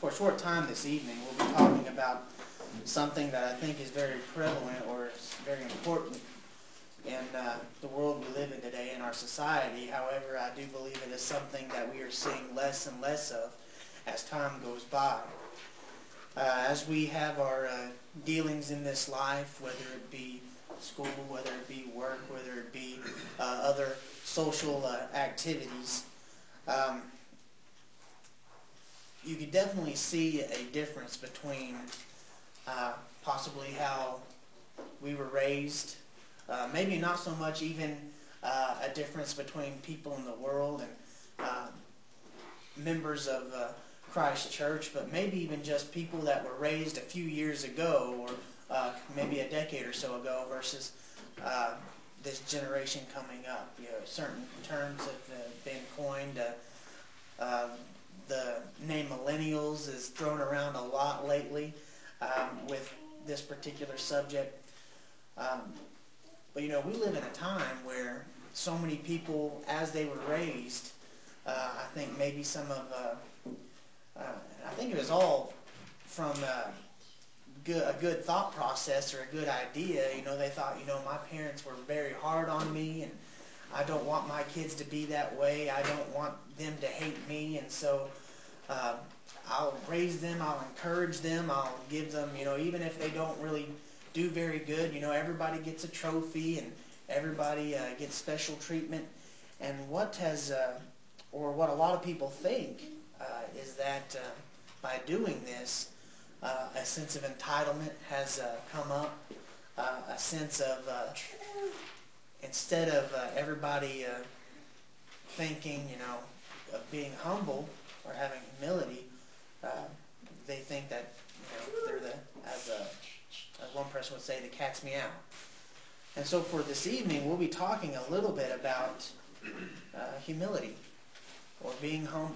For a short time this evening, we'll be talking about something that I think is very prevalent or very important in the world we live in today, in our society. However, I do believe it is something that we are seeing less and less of as time goes by. As we have our dealings in this life, whether it be school, whether it be work, whether it be other social activities, you could definitely see a difference between possibly how we were raised, maybe not so much even a difference between people in the world and members of Christ Church, but maybe even just people that were raised a few years ago or maybe a decade or so ago versus this generation coming up. You know, certain terms have been coined. The name millennials is thrown around a lot lately with this particular subject. But you know, we live in a time where so many people, as they were raised, I think maybe some of, I think it was all from a good thought process or a good idea. You know, they thought, you know, my parents were very hard on me, and I don't want my kids to be that way. I don't want them to hate me, and so I'll raise them, I'll encourage them, I'll give them, you know, even if they don't really do very good, you know, everybody gets a trophy and everybody gets special treatment. And what has, or what a lot of people think is that by doing this, a sense of entitlement has come up, a sense of, instead of everybody thinking, you know, of being humble or having humility, they think that, you know, they're the, as one person would say, the cat's meow. And so for this evening, we'll be talking a little bit about humility or being humble.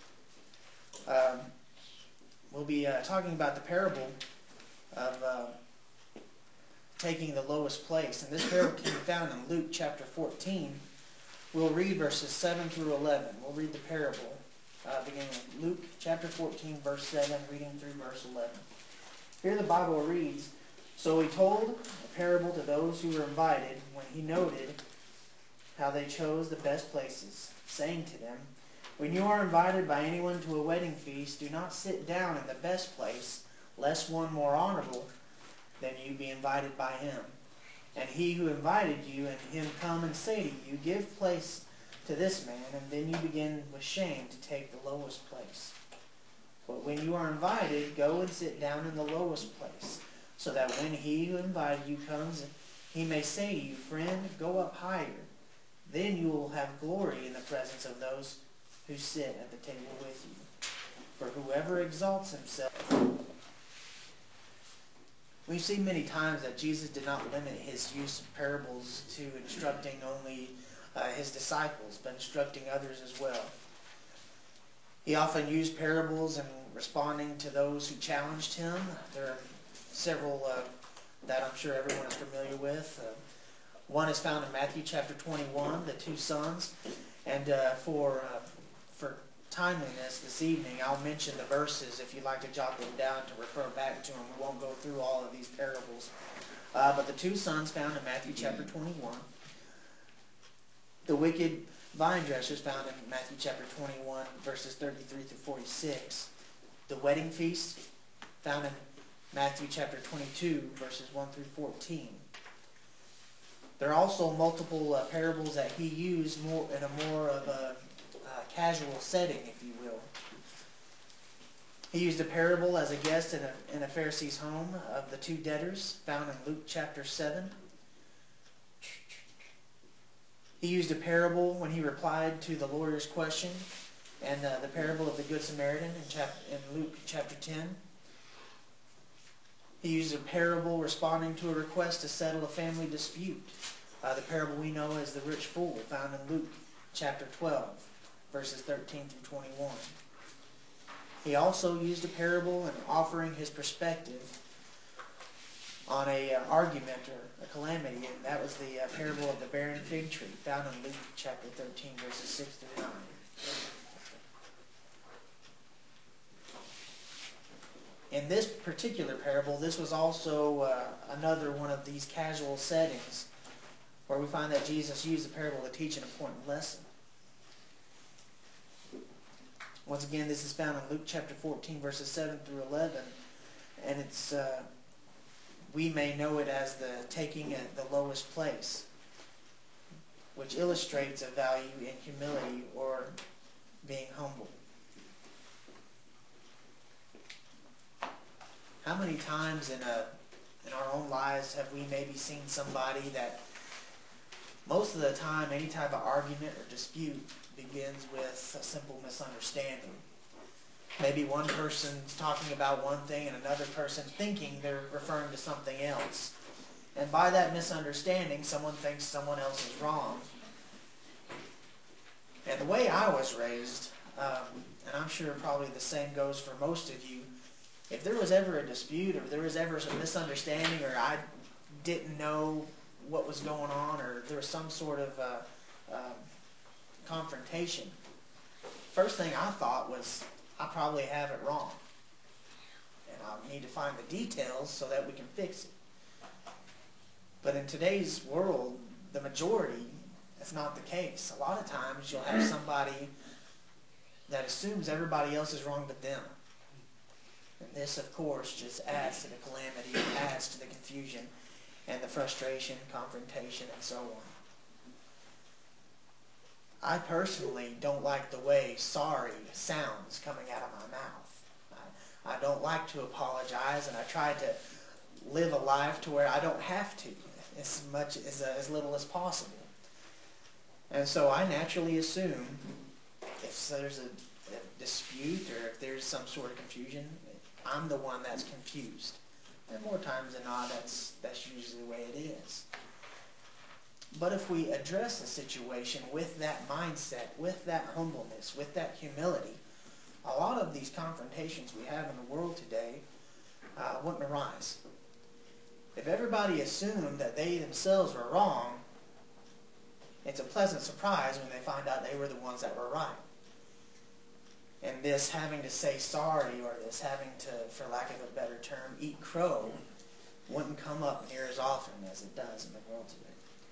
We'll be talking about the parable of taking the lowest place. And this parable can be found in Luke chapter 14. We'll read verses 7 through 11. We'll read the parable beginning with Luke chapter 14, verse 7, reading through verse 11. Here the Bible reads, "So he told a parable to those who were invited when he noted how they chose the best places, saying to them, 'When you are invited by anyone to a wedding feast, do not sit down in the best place, lest one more honorable than you be invited by him. And he who invited you and him come and say to you, Give place to this man, and then you begin with shame to take the lowest place. But when you are invited, go and sit down in the lowest place, so that when he who invited you comes, he may say to you, Friend, go up higher. Then you will have glory in the presence of those who sit at the table with you. For whoever exalts himself..." We've seen many times that Jesus did not limit his use of parables to instructing only his disciples, but instructing others as well. He often used parables in responding to those who challenged him. There are several that I'm sure everyone is familiar with. One is found in Matthew chapter 21, the two sons. And for timeliness this evening, I'll mention the verses if you'd like to jot them down to refer back to them. We won't go through all of these parables. But the two sons found in Matthew chapter 21. The wicked vine dressers found in Matthew chapter 21, verses 33 through 46. The wedding feast found in Matthew chapter 22, verses 1 through 14. There are also multiple parables that he used more in a more of a casual setting, if you will. He used a parable as a guest in a Pharisee's home of the two debtors, found in Luke chapter 7. He used a parable when he replied to the lawyer's question, and the parable of the Good Samaritan in Luke chapter 10. He used a parable responding to a request to settle a family dispute. The parable we know as the rich fool, found in Luke chapter 12, verses 13 through 21. He also used a parable in offering his perspective on an argument or a calamity, and that was the parable of the barren fig tree, found in Luke chapter 13, verses 6 through 9. in this particular parable, this was also another one of these casual settings where we find that Jesus used the parable to teach an important lesson. Once again, this is found in Luke chapter 14, verses 7 through 11. And it's we may know it as the taking at the lowest place, which illustrates a value in humility or being humble. How many times in our own lives have we maybe seen somebody that most of the time any type of argument or dispute begins with a simple misunderstanding? Maybe one person's talking about one thing and another person thinking they're referring to something else. And by that misunderstanding, someone thinks someone else is wrong. And the way I was raised, and I'm sure probably the same goes for most of you, if there was ever a dispute or there was ever a misunderstanding or I didn't know what was going on or there was some sort of confrontation, first thing I thought was, I probably have it wrong. And I'll need to find the details so that we can fix it. But in today's world, the majority, that's not the case. A lot of times you'll have somebody that assumes everybody else is wrong but them. And this, of course, just adds to the calamity, adds to the confusion and the frustration, confrontation, and so on. I personally don't like the way sorry sounds coming out of my mouth. I don't like to apologize, and I try to live a life to where I don't have to, as little as possible. And so I naturally assume if there's a dispute or if there's some sort of confusion, I'm the one that's confused. And more times than not, that's usually the way it is. But if we address the situation with that mindset, with that humbleness, with that humility, a lot of these confrontations we have in the world today wouldn't arise. If everybody assumed that they themselves were wrong, it's a pleasant surprise when they find out they were the ones that were right. And this having to say sorry or this having to, for lack of a better term, eat crow wouldn't come up near as often as it does in the world today.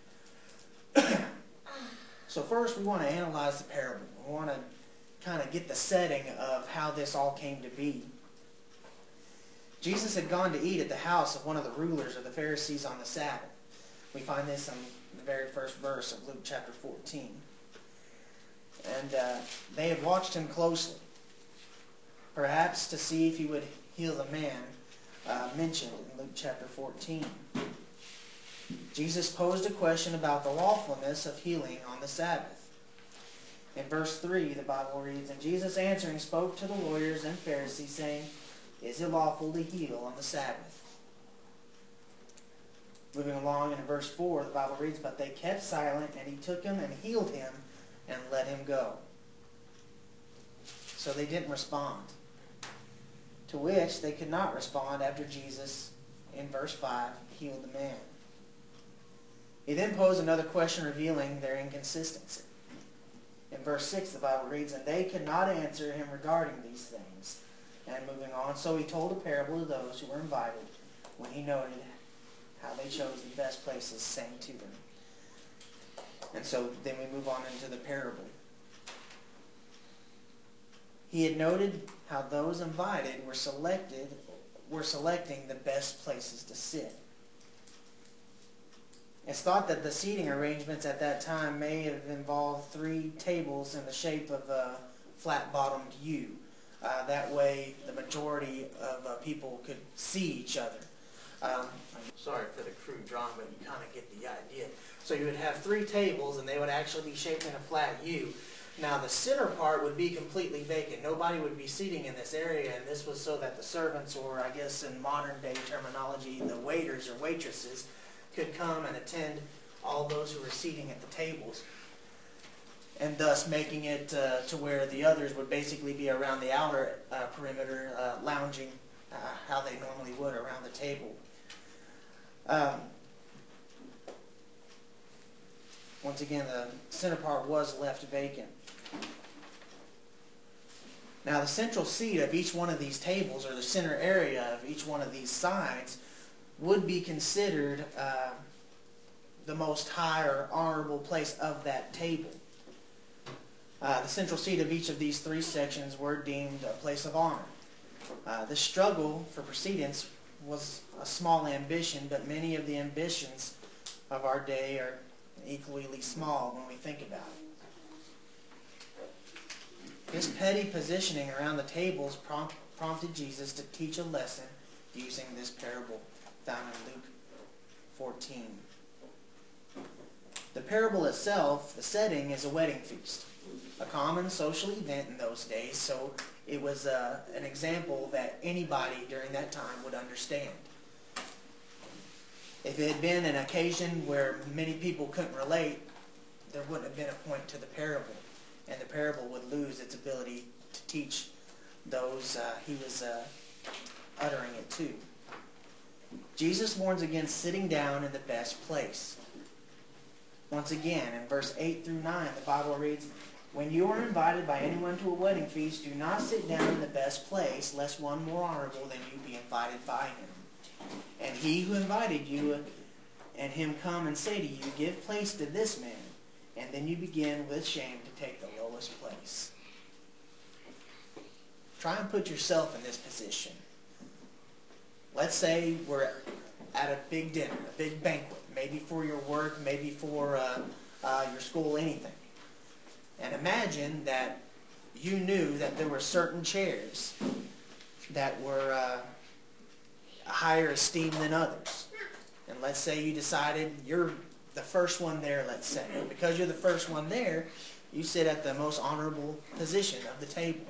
So first we want to analyze the parable. We want to kind of get the setting of how this all came to be. Jesus had gone to eat at the house of one of the rulers of the Pharisees on the Sabbath. We find this in the very first verse of Luke chapter 14. And they had watched him closely, perhaps to see if he would heal the man mentioned in Luke chapter 14. Jesus posed a question about the lawfulness of healing on the Sabbath. In verse 3, the Bible reads, "And Jesus answering spoke to the lawyers and Pharisees, saying, Is it lawful to heal on the Sabbath?" Moving along in verse 4, the Bible reads, "But they kept silent, and he took him and healed him and let him go." So they didn't respond. To which they could not respond after Jesus, in verse 5, healed the man. He then posed another question revealing their inconsistency. In verse 6, the Bible reads, "And they could not answer him regarding these things." And moving on, "So he told a parable to those who were invited, when he noted how they chose the best places, saying to them." And so then we move on into the parable. He had noted how those invited were selecting the best places to sit. It's thought that the seating arrangements at that time may have involved 3 tables in the shape of a flat-bottomed U. That way the majority of people could see each other. Sorry for the crude drawing, but you kind of get the idea. So you would have 3 tables, and they would actually be shaped in a flat U. Now the center part would be completely vacant. Nobody would be seating in this area, and this was so that the servants, or I guess in modern day terminology, the waiters or waitresses, could come and attend all those who were seating at the tables, and thus making it to where the others would basically be around the outer perimeter, lounging how they normally would around the table. Once again, the center part was left vacant. Now the central seat of each one of these tables, or the center area of each one of these sides, would be considered the most high or honorable place of that table. The central seat of each of these three sections were deemed a place of honor. The struggle for precedence was a small ambition, but many of the ambitions of our day are equally small when we think about it. This petty positioning around the tables prompted Jesus to teach a lesson using this parable found in Luke 14. The parable itself, the setting, is a wedding feast, a common social event in those days, so it was an example that anybody during that time would understand. If it had been an occasion where many people couldn't relate, there wouldn't have been a point to the parable, and the parable would lose its ability to teach those he was uttering it to. Jesus warns against sitting down in the best place. Once again, in verse 8 through 9, the Bible reads, "When you are invited by anyone to a wedding feast, do not sit down in the best place, lest one more honorable than you be invited by him. And he who invited you and him come and say to you, 'Give place to this man,' and then you begin with shame to take the lowest place." Try and put yourself in this position. Let's say we're at a big dinner, a big banquet, maybe for your work, maybe for your school, anything. And imagine that you knew that there were certain chairs that were higher esteemed than others. And let's say you decided you're the first one there, let's say. And because you're the first one there, you sit at the most honorable position of the table.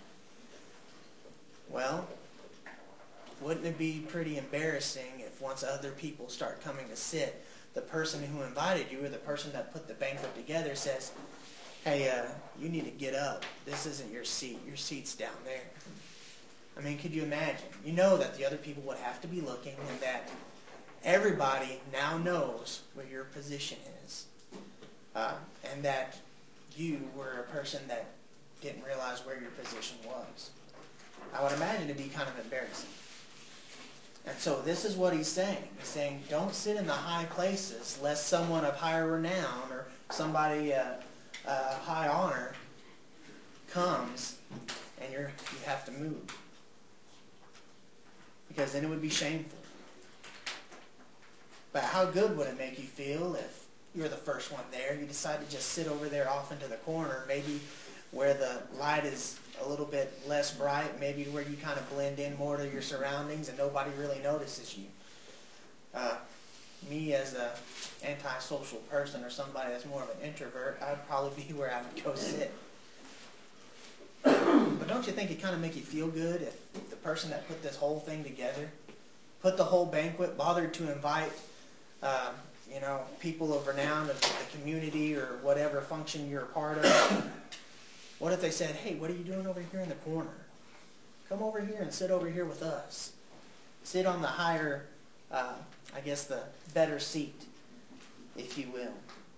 Well, wouldn't it be pretty embarrassing if once other people start coming to sit, the person who invited you or the person that put the banquet together says, "Hey, you need to get up. This isn't your seat. Your seat's down there." I mean, could you imagine? You know that the other people would have to be looking, and that everybody now knows where your position is. And that you were a person that didn't realize where your position was. I would imagine it'd be kind of embarrassing. And so this is what he's saying. He's saying, don't sit in the high places, lest someone of higher renown or somebody high honor comes and you have to move. Because then it would be shameful. But how good would it make you feel if you're the first one there? You decide to just sit over there off into the corner, maybe where the light is a little bit less bright, maybe where you kind of blend in more to your surroundings and nobody really notices you. Me as an antisocial person or somebody that's more of an introvert, I'd probably be where I would go sit. But don't you think it kind of make you feel good if the person that put this whole thing together, put the whole banquet, bothered to invite people of renown of the community or whatever function you're a part of? What if they said, "Hey, what are you doing over here in the corner? Come over here and sit over here with us. Sit on the higher, the better seat, if you will."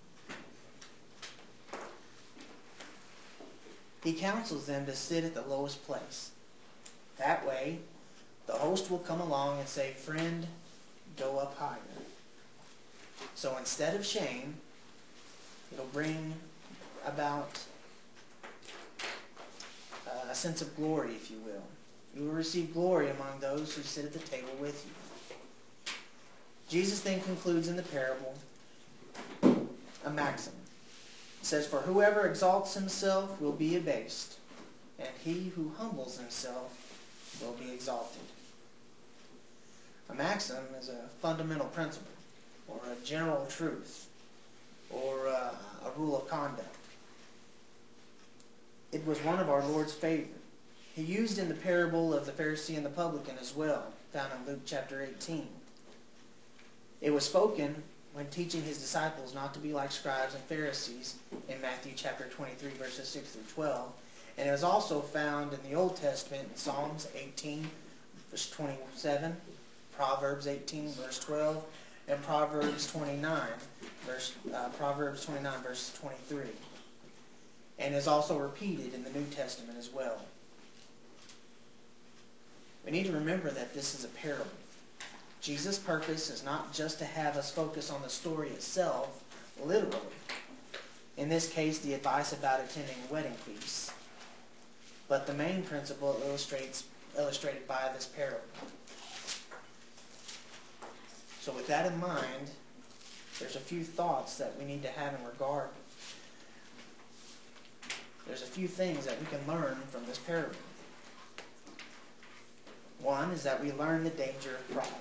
He counsels them to sit at the lowest place. That way, the host will come along and say, "Friend, go up higher." So instead of shame, it'll bring about a sense of glory, if you will. You will receive glory among those who sit at the table with you. Jesus then concludes in the parable a maxim. It says, "For whoever exalts himself will be abased, and he who humbles himself will be exalted." A maxim is a fundamental principle, or a general truth, or a rule of conduct. It was one of our Lord's favorite. He used in the parable of the Pharisee and the publican as well, found in Luke chapter 18. It was spoken when teaching his disciples not to be like scribes and Pharisees in Matthew chapter 23, verses 6 through 12. And it was also found in the Old Testament in Psalms 18, verse 27, Proverbs 18, verse 12, and Proverbs 29, verse 23. And is also repeated in the New Testament as well. We need to remember that this is a parable. Jesus' purpose is not just to have us focus on the story itself, literally. In this case, the advice about attending a wedding feast. But the main principle illustrated by this parable. So with that in mind, there's a few thoughts that we need to have in regard. There's a few things that we can learn from this parable. One is that we learn the danger of pride.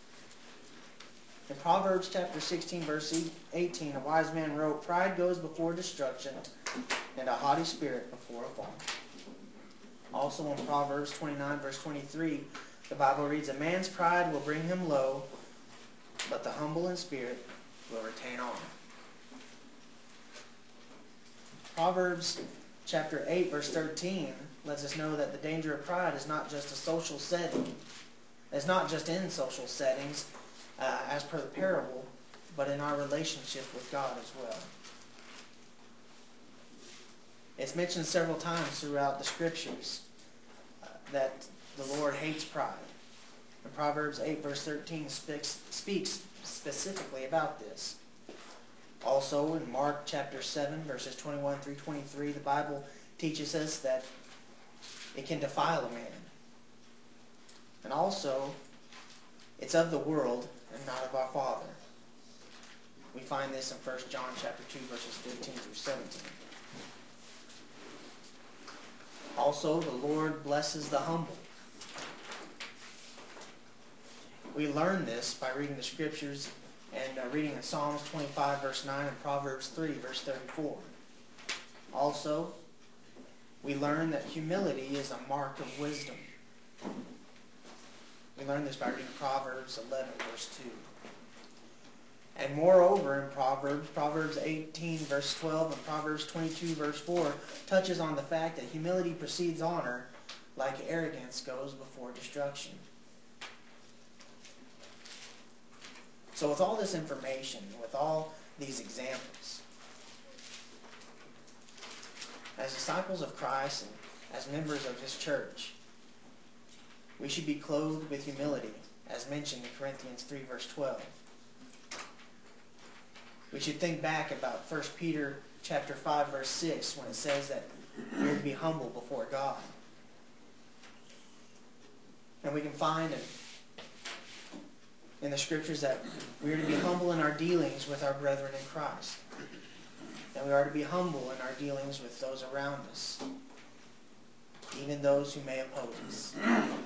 In Proverbs chapter 16, verse 18, a wise man wrote, "Pride goes before destruction, and a haughty spirit before a fall." Also in Proverbs 29, verse 23, the Bible reads, "A man's pride will bring him low, but the humble in spirit will retain honor." Proverbs chapter 8, verse 13 lets us know that the danger of pride is not just a social setting. It's not just in social settings, as per the parable, but in our relationship with God as well. It's mentioned several times throughout the Scriptures that the Lord hates pride. And Proverbs 8, verse 13 speaks specifically about this. Also in Mark chapter 7, verses 21 through 23, the Bible teaches us that it can defile a man. And also, it's of the world and not of our Father. We find this in 1 John chapter 2, verses 15 through 17. Also, the Lord blesses the humble. We learn this by reading the Scriptures and reading in Psalms 25, verse 9, and Proverbs 3, verse 34. Also, we learn that humility is a mark of wisdom. We learn this by reading Proverbs 11, verse 2. And moreover, in Proverbs 18, verse 12, and Proverbs 22, verse 4, touches on the fact that humility precedes honor, like arrogance goes before destruction. So with all this information, with all these examples, as disciples of Christ and as members of His church, we should be clothed with humility, as mentioned in Corinthians 3, verse 12. We should think back about 1 Peter chapter 5, verse 6, when it says that we are to be humble before God. And we can find in the Scriptures that we are to be humble in our dealings with our brethren in Christ. And we are to be humble in our dealings with those around us, even those who may oppose us.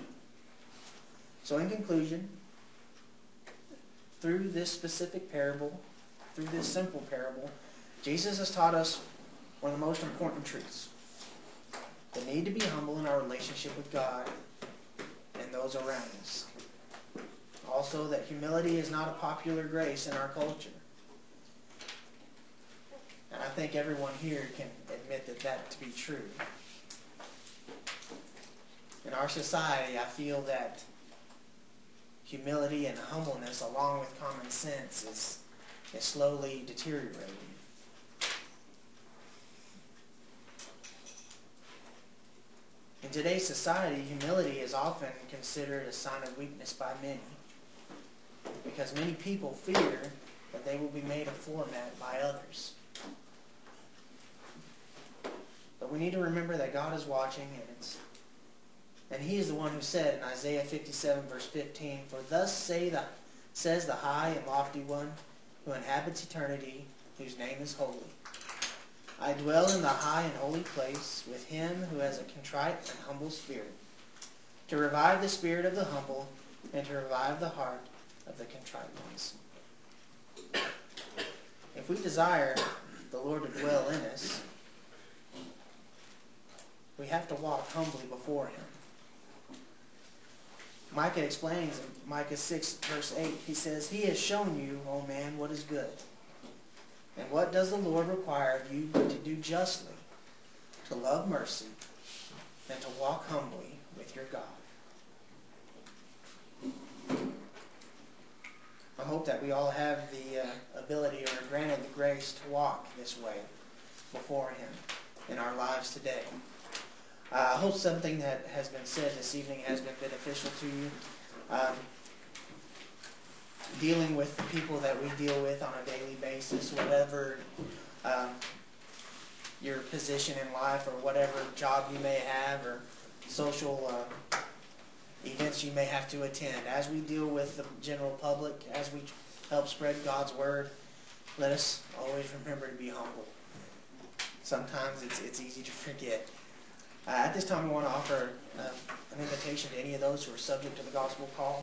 So in conclusion, through this specific parable, through this simple parable, Jesus has taught us one of the most important truths: the need to be humble in our relationship with God and those around us. Also, that humility is not a popular grace in our culture. And I think everyone here can admit that to be true. In our society, I feel that humility and humbleness, along with common sense, is slowly deteriorating. In today's society, humility is often considered a sign of weakness by many, because many people fear that they will be made a floor mat by others. But we need to remember that God is watching, and He is the one who said in Isaiah 57, verse 15, "For thus says the high and lofty one, who inhabits eternity, whose name is holy. I dwell in the high and holy place with him who has a contrite and humble spirit, to revive the spirit of the humble and to revive the heart of the contrite ones." If we desire the Lord to dwell in us, we have to walk humbly before Him. Micah explains in Micah 6, verse 8, he says, "He has shown you, O man, what is good. And what does the Lord require of you but to do justly, to love mercy, and to walk humbly with your God?" I hope that we all have the ability, or are granted the grace, to walk this way before Him in our lives today. I hope something that has been said this evening has been beneficial to you. Um, Dealing with the people that we deal with on a daily basis, whatever your position in life or whatever job you may have or social events you may have to attend. As we deal with the general public, as we help spread God's word, let us always remember to be humble. Sometimes it's easy to forget. At this time, we want to offer an invitation to any of those who are subject to the gospel call.